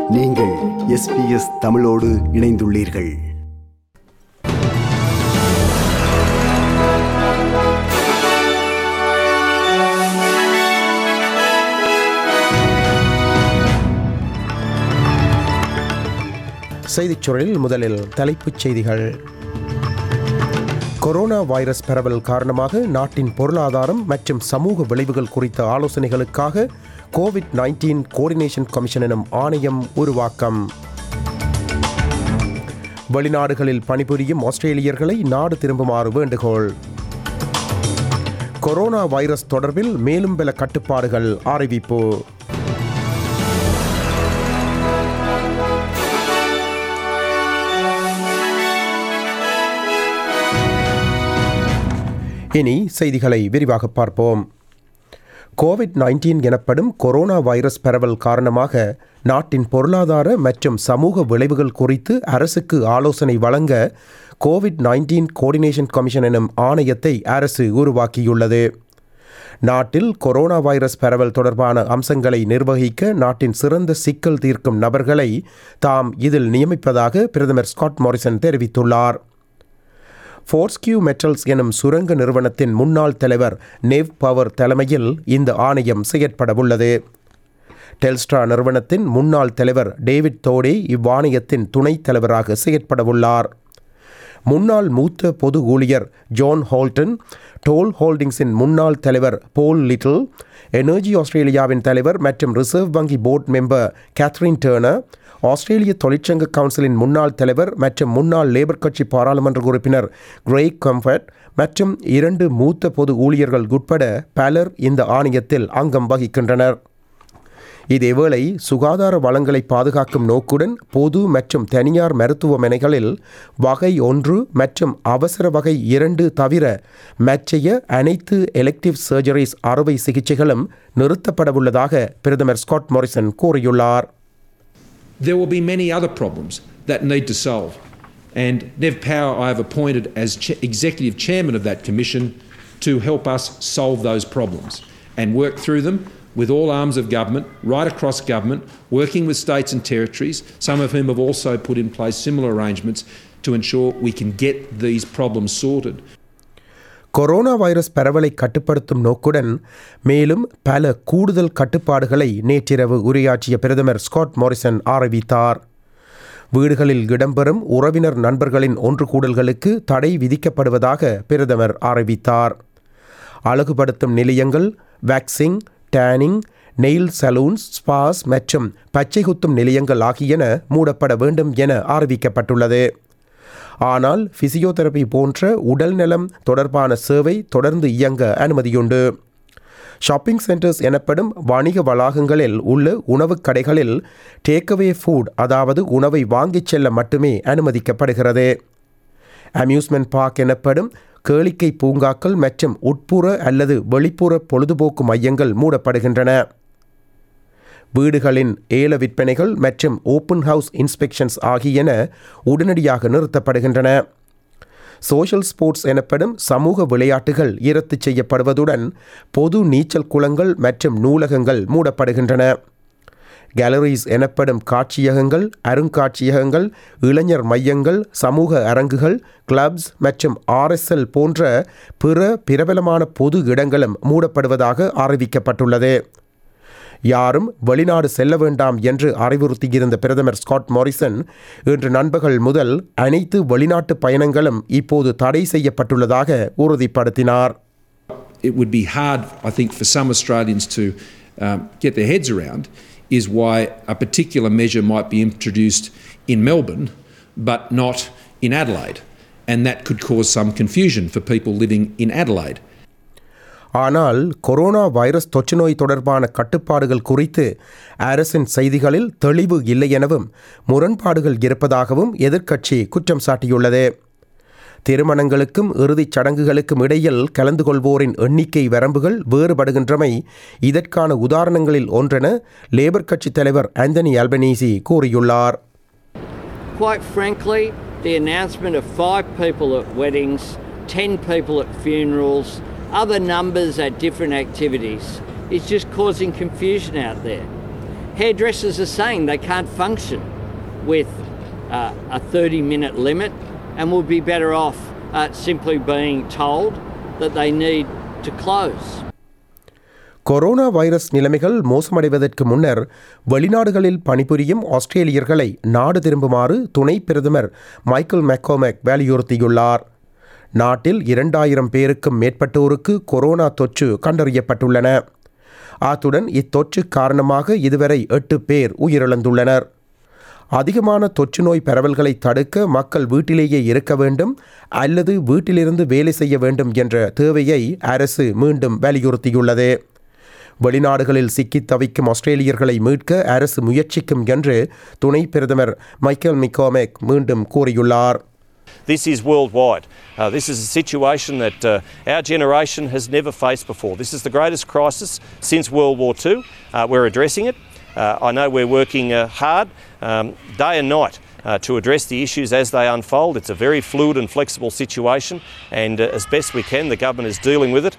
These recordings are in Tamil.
நீங்கள் SBS தமிழோடு இணைந்துள்ளீர்கள். செய்திச் சுருளில் முதலில் தலைப்புச் செய்திகள். கொரோனா வைரஸ் பரவல் காரணமாக நாட்டின் பொருளாதாரம் மற்றும் சமூக விளைவுகள் குறித்த ஆலோசனைகளுக்காக COVID-19 கோஆர்டினேஷன் கமிஷன் எனும் ஆணையம் உருவாக்கம். வெளிநாடுகளில் பணிபுரியும் ஆஸ்திரேலியர்களை நாடு திரும்புமாறு வேண்டுகோள். கொரோனா வைரஸ் தொடர்பில் மேலும் பல கட்டுப்பாடுகள் அறிவிப்பு. இனி செய்திகளை விரிவாக பார்ப்போம். COVID-19 எனப்படும் கொரோனா வைரஸ் பரவல் காரணமாக நாட்டின் பொருளாதார மற்றும் சமூக விளைவுகள் குறித்து அரசுக்கு ஆலோசனை வழங்க COVID-19 கோஆர்டினேஷன் கமிஷன் எனும் ஆணையத்தை அரசு உருவாக்கியுள்ளது. நாட்டில் கொரோனா வைரஸ் பரவல் தொடர்பான அம்சங்களை நிர்வகிக்க நாட்டின் சிறந்த சிக்கல் தீர்க்கும் நபர்களை தாம் இதில் நியமிப்பதாக பிரதமர் ஸ்காட் மாரிசன் தெரிவித்துள்ளார். ஃபோர்ஸ்கியூ மெட்டல்ஸ் எனும் சுரங்க நிறுவனத்தின் முன்னாள் தலைவர் நெவ் பவர் தலைமையில் இந்த ஆணையம் செயற்படவுள்ளது. டெல்ஸ்ட்ரா நிறுவனத்தின் முன்னாள் தலைவர் டேவிட் தோடே இவ்வாணையத்தின் துணைத் தலைவராக செயற்படவுள்ளார். முன்னாள் மூத்த பொது ஊழியர் ஜான் ஹால்டன், டோல் ஹோல்டிங்ஸின் முன்னாள் தலைவர் போல் லிட்டில், எனர்ஜி ஆஸ்திரேலியாவின் தலைவர் மற்றும் ரிசர்வ் வங்கி போர்டு மெம்பர் கேத்ரின் டர்னர், ஆஸ்திரேலிய தொழிற்சங்க கவுன்சிலின் முன்னாள் தலைவர் மற்றும் முன்னாள் லேபர் கட்சி பாராளுமன்ற உறுப்பினர் கிரேக் கம்ஃபர்ட் மற்றும் 2 மூத்த பொது ஊழியர்கள் உட்பட பலர் இந்த ஆணையத்தில் அங்கம் வகிக்கின்றனர். இதேவேளை சுகாதார வளங்களை பாதுகாக்கும் நோக்குடன் பொது மற்றும் தனியார் மருத்துவமனைகளில் வகை 1 மற்றும் அவசர வகை 2 தவிர மற்றைய அனைத்து எலெக்டிவ் சர்ஜரிஸ் அறுவை சிகிச்சைகளும் நிறுத்தப்படவுள்ளதாக பிரதமர் ஸ்காட் மாரிசன் கூறியுள்ளார். There will be many other problems that need to solve, and Nev Power I have appointed as Executive Chairman of that Commission to help us solve those problems and work through them with all arms of government, right across government, working with states and territories, some of whom have also put in place similar arrangements to ensure we can get these problems sorted. Corona virus பரவலை கட்டுப்படுத்தும் நோக்குடன் மேலும் பல கூடுதல் கட்டுப்பாடுகளை நேற்றிரவு உரையாற்றிய பிரதமர் ஸ்காட் மாரிசன் அறிவித்தார். வீடுகளில் இடம்பெறும் உறவினர் நண்பர்களின் ஒன்று கூடல்களுக்கு தடை விதிக்கப்படுவதாக பிரதமர் அறிவித்தார். அழகுபடுத்தும் நிலையங்கள், waxing, tanning, nail salons, spas மற்றும் பச்சை குத்தும் நிலையங்கள் ஆகியன மூடப்பட வேண்டும் என அறிவிக்கப்பட்டுள்ளது. ஆனால் பிசியோதெரபி போன்ற உடல் நலம் தொடர்பான சேவை தொடர்ந்து இயங்க அனுமதியுண்டு. ஷாப்பிங் சென்டர்ஸ் எனப்படும் வணிக வளாகங்களில் உள்ள உணவுக் கடைகளில் டேக்அவே ஃபுட், அதாவது உணவை வாங்கிச் செல்ல மட்டுமே அனுமதிக்கப்படுகிறது. அம்யூஸ்மெண்ட் பார்க் எனப்படும் கேளிக்கை பூங்காக்கள் மற்றும் உட்புற அல்லது வெளிப்புற பொழுதுபோக்கு மையங்கள் மூடப்படுகின்றன. வீடுகளின் ஏல விற்பனைகள் மற்றும் ஓப்பன் ஹவுஸ் இன்ஸ்பெக்ஷன்ஸ் ஆகியன உடனடியாக நிறுத்தப்படுகின்றன. சோஷியல் ஸ்போர்ட்ஸ் எனப்படும் சமூக விளையாட்டுகள் இரத்து செய்யப்படுவதுடன் பொது நீச்சல் குளங்கள் மற்றும் நூலகங்கள் மூடப்படுகின்றன. கேலரிஸ் எனப்படும் காட்சியகங்கள், அருங்காட்சியகங்கள், இளைஞர் மையங்கள், சமூக அரங்குகள், கிளப்ஸ் மற்றும் RSL போன்ற பிற பிரபலமான பொது இடங்களும் மூடப்படுவதாக அறிவிக்கப்பட்டுள்ளது. யாரும் வெளிநாடு செல்ல வேண்டாம் என்று அறிவுறுத்தியிருந்த பிரதமர் ஸ்காட் மாரிசன் இன்று நண்பகல் முதல் அனைத்து வெளிநாட்டு பயணங்களும் இப்போது தடை செய்யப்பட்டுள்ளதாக உறுதிப்படுத்தினார். It would be hard, I think, for some Australians to get their heads around is why a particular measure might be introduced in Melbourne but not in Adelaide, and that could cause some confusion for people living in Adelaide. ஆனால் கொரோனா வைரஸ் தொற்று நோய் தொடர்பான கட்டுப்பாடுகள் குறித்து அரசின் செய்திகளில் தெளிவு இல்லை எனவும் முரண்பாடுகள் இருப்பதாகவும் எதிர்க்கட்சி குற்றம் சாட்டியுள்ளது. திருமணங்களுக்கும் இறுதிச் சடங்குகளுக்கும் இடையில் கலந்து கொள்வோரின் எண்ணிக்கை வரம்புகள் வேறுபடுகின்றமை இதற்கான உதாரணங்களில் ஒன்றென லேபர் கட்சி தலைவர் ஆந்தனி அல்பனீசி கூறியுள்ளார். Quite frankly, the announcement of 5 people at weddings, 10 people at funerals, other numbers at different activities is just causing confusion out there. hairdressers are saying they can't function with a 30-minute limit and would be better off simply being told that they need to close. Corona virus நிலைமைகள் மோசமடைவதற்கு முன்னர் வெளிநாடுகளில் பணிபுரியும் ஆஸ்திரேலியர்களை நாடு திரும்புமாறு துணை பிரதமர் மைக்கேல் மெக்கோமெக் வலியுறுத்தியுள்ளார். நாட்டில் 2000 பேருக்கும் மேற்பட்டோருக்கு கொரோனா தொற்று கண்டறியப்பட்டுள்ளன. அத்துடன் இத்தொற்று காரணமாக இதுவரை 8 பேர் உயிரிழந்துள்ளனர். அதிகமான தொற்று நோய் பரவல்களை தடுக்க மக்கள் வீட்டிலேயே இருக்க வேண்டும் அல்லது வீட்டிலிருந்து வேலை செய்ய வேண்டும் என்ற தேவையை அரசு மீண்டும் வலியுறுத்தியுள்ளது. வெளிநாடுகளில் சிக்கித் தவிக்கும் ஆஸ்திரேலியர்களை மீட்க அரசு முயற்சிக்கும் என்று துணை பிரதமர் மைக்கேல் மெக்கோமெக் மீண்டும் கூறியுள்ளார். This is worldwide. This is a situation that our generation has never faced before. This is the greatest crisis since World War II. We're addressing it. I know we're working hard day and night to address the issues as they unfold. It's a very fluid and flexible situation, and as best we can, the government is dealing with it.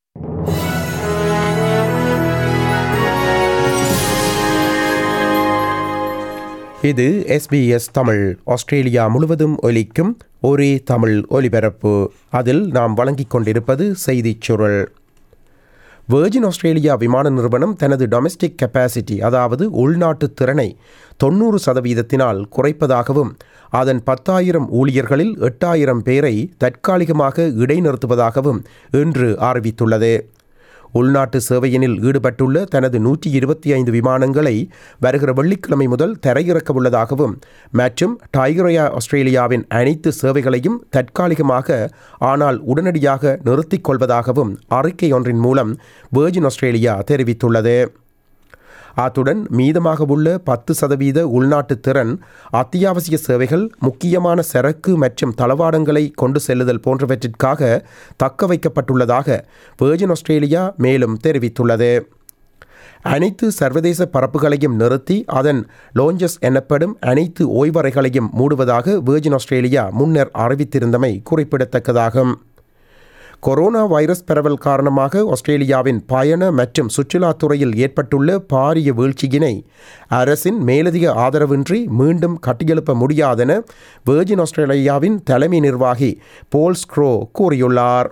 இது SBS தமிழ். ஆஸ்திரேலியா முழுவதும் ஒலிக்கும் ஒரே தமிழ் ஒலிபரப்பு. அதில் நாம் வழங்கிக் கொண்டிருப்பது செய்திச் சுருள். வெர்ஜின் ஆஸ்திரேலியா விமான நிறுவனம் தனது டொமெஸ்டிக் கெப்பாசிட்டி, அதாவது உள்நாட்டு திறனை 90% குறைப்பதாகவும் அதன் 10,000 ஊழியர்களில் 8,000 பேரை தற்காலிகமாக இடைநிறுத்துவதாகவும் இன்று அறிவித்துள்ளது. உள்நாட்டு சேவையினில் ஈடுபட்டுள்ள தனது 125 விமானங்களை வருகிற வெள்ளிக்கிழமை முதல் தரையிறக்க உள்ளதாகவும் மற்றும் டைகர் ஏர் ஆஸ்திரேலியாவின் அனைத்து சேவைகளையும் தற்காலிகமாக ஆனால் உடனடியாக நிறுத்திக் கொள்வதாகவும் அறிக்கை ஒன்றின் மூலம் வெர்ஜின் ஆஸ்திரேலியா தெரிவித்துள்ளது. அத்துடன் மீதமாக உள்ள 10% உள்நாட்டு திறன் அத்தியாவசிய சேவைகள், முக்கியமான சரக்கு மற்றும் தளவாடங்களை கொண்டு செல்லுதல் போன்றவற்றிற்காக தக்க வைக்கப்பட்டுள்ளதாக வெர்ஜின் ஆஸ்திரேலியா மேலும் தெரிவித்துள்ளது. அனைத்து சர்வதேச பறப்புகளையும் நிறுத்தி அதன் லோஞ்சஸ் எனப்படும் அனைத்து ஓய்வறைகளையும் மூடுவதாக வெர்ஜின் ஆஸ்திரேலியா முன்னர் அறிவித்திருந்தமை குறிப்பிடத்தக்கதாகும். கொரோனா வைரஸ் பரவல் காரணமாக ஆஸ்திரேலியாவின் பயண மற்றும் சுற்றுலாத்துறையில் ஏற்பட்டுள்ள பாரிய வீழ்ச்சியினை அரசின் மேலதிக ஆதரவின்றி மீண்டும் கட்டியெழுப்ப முடியாதென வெர்ஜின் ஆஸ்திரேலியாவின் தலைமை நிர்வாகி போல் ஸ்க்ரோ கூறியுள்ளார்.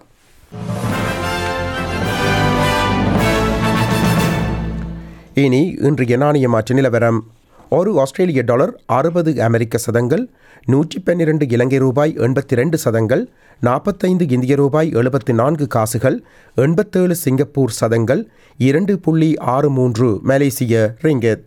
இனி இன்றைய நாணய மாற்று நிலவரம். ஒரு ஆஸ்திரேலிய டாலர் 60 அமெரிக்க சதங்கள், 112 இலங்கை ரூபாய் 82 சதங்கள், 45 இந்திய ரூபாய் 74 காசுகள், 87 சிங்கப்பூர் சதங்கள், 2.63 மலேசிய ரிங்கெட்.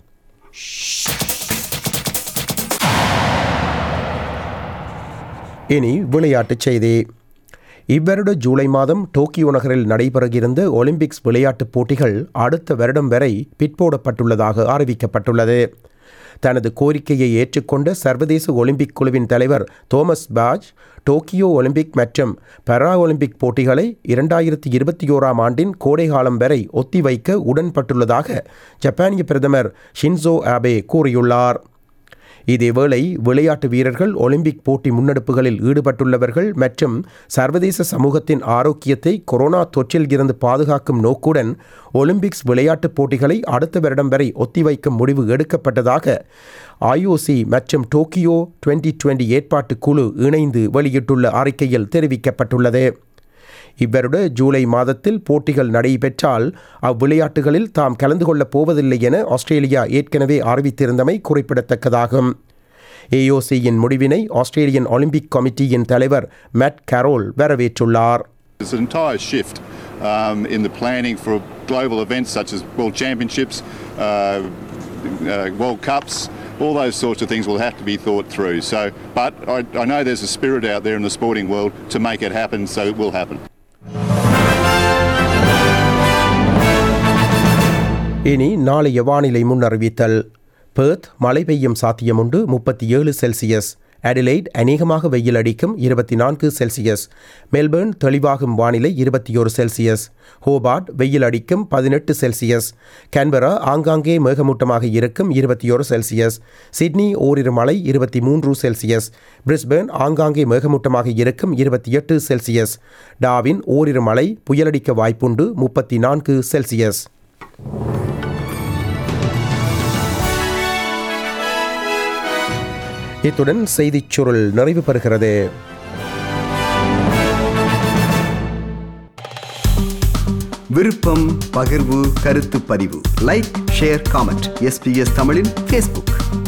இனி விளையாட்டுச் செய்தி. இவ்வருட ஜூலை மாதம் டோக்கியோ நகரில் நடைபெறவிருந்த ஒலிம்பிக்ஸ் விளையாட்டுப் போட்டிகள் அடுத்த வருடம் வரை பிற்போடப்பட்டுள்ளதாக அறிவிக்கப்பட்டுள்ளது. தனது கோரிக்கையை ஏற்றுக்கொண்ட சர்வதேச ஒலிம்பிக் குழுவின் தலைவர் தோமஸ் பாச் டோக்கியோ ஒலிம்பிக் மற்றும் பாரா ஒலிம்பிக் போட்டிகளை 2021 ஆண்டின் கோடைகாலம் வரை ஒத்திவைக்க உடன்பட்டுள்ளதாக ஜப்பானிய பிரதமர் ஷின்சோ ஆபே கூறியுள்ளார். இதேவேளை விளையாட்டு வீரர்கள், ஒலிம்பிக் போட்டி முன்னெடுப்புகளில் ஈடுபட்டுள்ளவர்கள் மற்றும் சர்வதேச சமூகத்தின் ஆரோக்கியத்தை கொரோனா தொற்றில் இருந்து பாதுகாக்கும் நோக்குடன் ஒலிம்பிக்ஸ் விளையாட்டுப் போட்டிகளை அடுத்த வருடம் வரை ஒத்திவைக்கும் முடிவு எடுக்கப்பட்டதாக IOC மற்றும் டோக்கியோ 2020 ஏற்பாட்டு குழு இணைந்து வெளியிட்டுள்ள அறிக்கையில் தெரிவிக்கப்பட்டுள்ளது. இவ்வருட ஜூலை மாதத்தில் போட்டிகள் நடைபெற்றால் அவ்விளையாட்டுகளில் தாம் கலந்து கொள்ளப் போவதில்லை என ஆஸ்திரேலியா ஏற்கனவே அறிவித்திருந்தமை குறிப்பிடத்தக்கதாகும். AOCயின் முடிவினை ஆஸ்திரேலியன் ஒலிம்பிக் கமிட்டியின் தலைவர் மேட் கரோல் வரவேற்றுள்ளார். There's an entire shift in the planning for global events such as World Championships, World Cups. All those sorts of things will have to be thought through. But I know there's a spirit out there in the sporting world to make it happen, so it will happen. இனி நாளைய வானிலை முன்னறிவித்தல். பெர்த் மழை பெய்யும் சாத்தியமுண்டு 37 செல்சியஸ். அடிலைட் அநேகமாக வெயில் அடிக்கும் 24 செல்சியஸ். மெல்பர்ன் தெளிவாகும் வானிலை 21 செல்சியஸ். ஹோபார்ட் வெயில் அடிக்கும் 18 செல்சியஸ். கேன்பரா ஆங்காங்கே மேகமூட்டமாக இருக்கும் 21 செல்சியஸ். சிட்னி ஓரிரு மழை 23 செல்சியஸ். பிரிஸ்பேர்ன் ஆங்காங்கே மேகமூட்டமாக இருக்கும் 28 செல்சியஸ். டார்வின் ஓரிரு மழை புயலடிக்க வாய்ப்புண்டு 34 செல்சியஸ். இத்துடன் செய்திச் சுருள் நிறைவு பெறுகிறது. விருப்பம், பகிர்வு, கருத்து பதிவு, லைக், ஷேர், காமெண்ட். SBS தமிழின் Facebook.